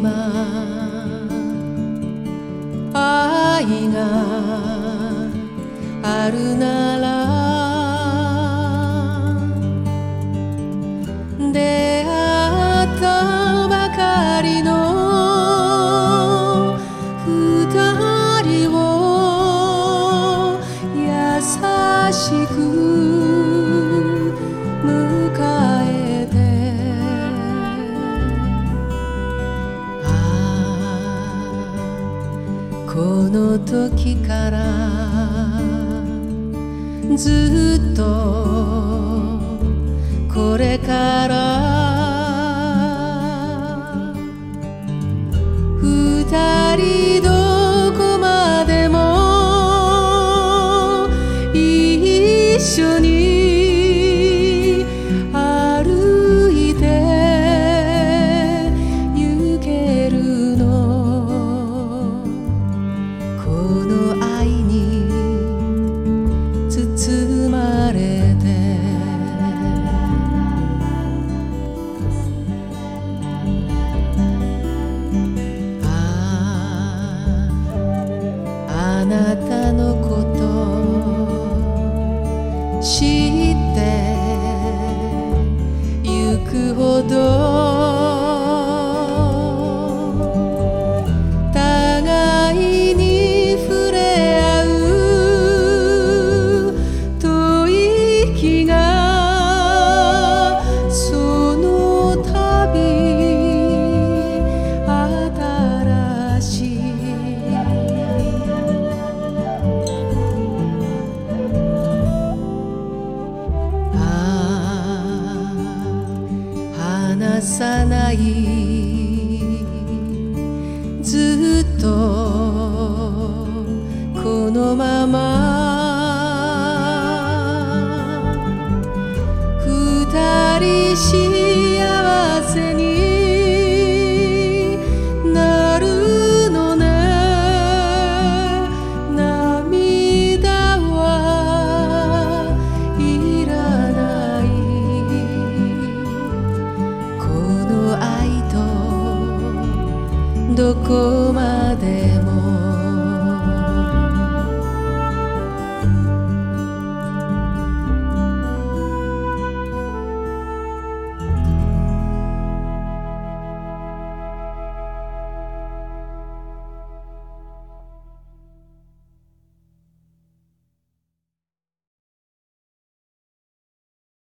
今愛があるなら出会ったばかりの二人を優しく迎えてこの時からずっとこれから二人どこまでも一緒に歩いて行けるのこの愛に包まれてあなたのこと知ってゆくほど互いに触れ合う吐息がその度新しい離さないずっとこのまま二人